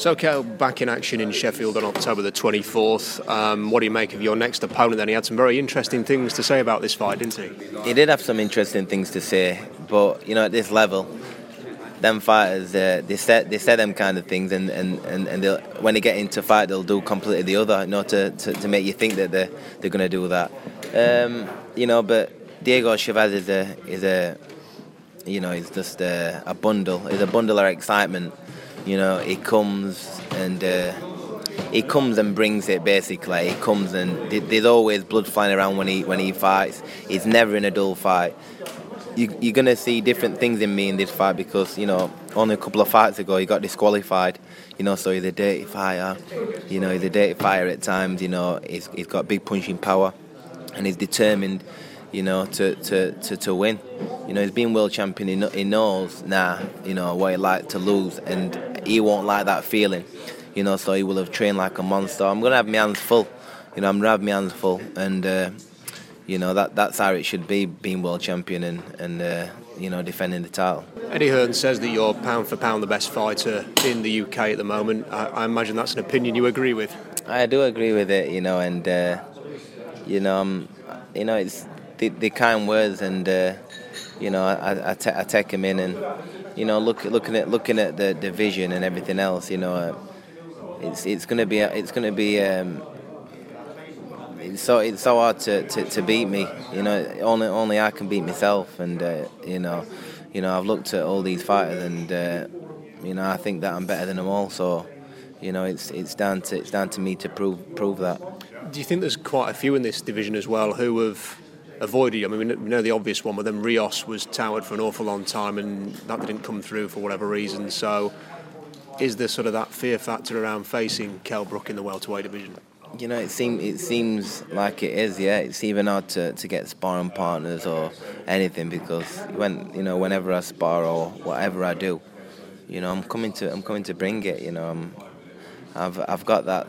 So, Kel, back in action in Sheffield on October the 24th. What do you make of your next opponent then? He had some very interesting things to say about this fight, didn't he? He did have some interesting things to say, but, at this level, them fighters, they say them kind of things, and when they get into fight, they'll do completely the other, to make you think that they're going to do that. But Diego Chavez he's just a bundle. He's a bundle of excitement. He comes and brings it. Basically, he comes and there's always blood flying around when he fights. He's never in a dull fight. You're gonna see different things in me in this fight because only a couple of fights ago he got disqualified. So he's a dirty fighter. He's a dirty fighter at times. He's got big punching power, and he's determined. To win. He's been world champion. He knows what he like to lose, and he won't like that feeling. So he will have trained like a monster. I'm gonna have my hands full. I'm gonna have my hands full, and that's how it should be, being world champion and defending the title. Eddie Hearn says that you're pound for pound the best fighter in the UK at the moment. I imagine that's an opinion you agree with. I do agree with it, and it's the kind words, and I take him in, and looking at the division and everything else, it's gonna be it's so hard to beat me. Only I can beat myself, and I've looked at all these fighters, and I think that I'm better than them all. So it's down to me to prove that. Do you think there's quite a few in this division as well who have avoided you? I mean, we know the obvious one, but then Rios was touted for an awful long time, and that didn't come through for whatever reason. So, is there sort of that fear factor around facing Kell Brook in the welterweight division? It seems like it is. Yeah, it's even hard to get sparring partners or anything, because whenever I spar or whatever I do, I'm coming to bring it. I've got that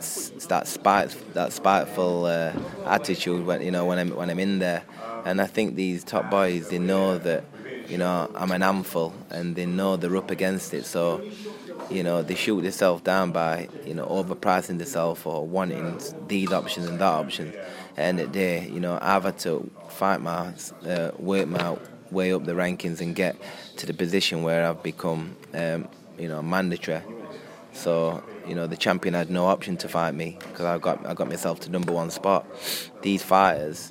spiteful attitude when I'm in there, and I think these top boys, they know that I'm an handful, and they know they're up against it. So they shoot themselves down by overpricing themselves or wanting these options and that option. And at the day, I've had to fight work my way up the rankings and get to the position where I've become mandatory. So the champion had no option to fight me, because I got myself to number one spot. These fighters,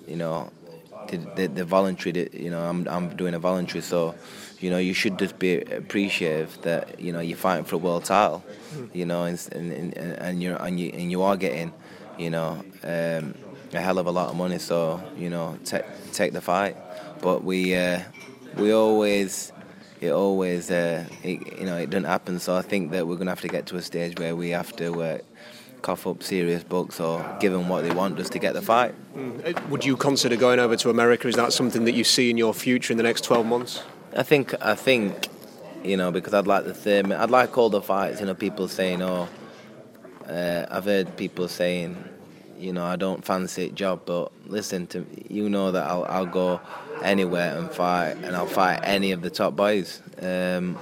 the voluntary. I'm doing a voluntary, so you should just be appreciative that you're fighting for a world title, and you are getting a hell of a lot of money. So take the fight, but we always. It doesn't happen. So I think that we're going to have to get to a stage where we have to cough up serious bucks or give them what they want just to get the fight. Would you consider going over to America? Is that something that you see in your future in the next 12 months? I think because I'd like all the fights. People saying, I've heard people saying, I don't fancy it job, but listen to me, that I'll go anywhere and fight, and I'll fight any of the top boys, and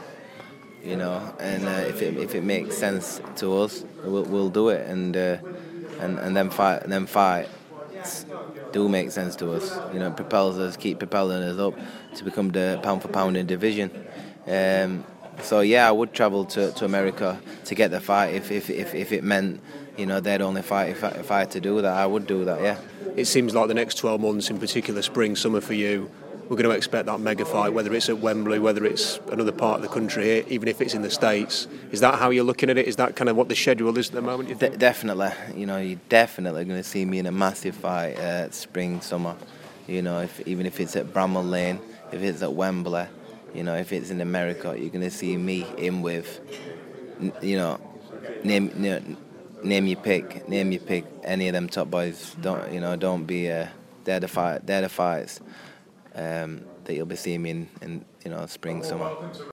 if it makes sense to us, we'll do it, and then fights do make sense to us. It propels us, keep propelling us up to become the pound for pound in division. So yeah, I would travel to America to get the fight if it meant they'd only fight if I had to do that. I would do that. Yeah. It seems like the next 12 months, in particular spring, summer for you, we're going to expect that mega fight, whether it's at Wembley, whether it's another part of the country here, even if it's in the States. Is that how you're looking at it? Is that kind of what the schedule is at the moment, you think? Definitely. You're definitely going to see me in a massive fight spring, summer. Even if it's at Bramall Lane, if it's at Wembley, if it's in America, you're going to see me in with, name your pick, any of them top boys. Don't be, they're the fights that you'll be seeing me in spring, summer.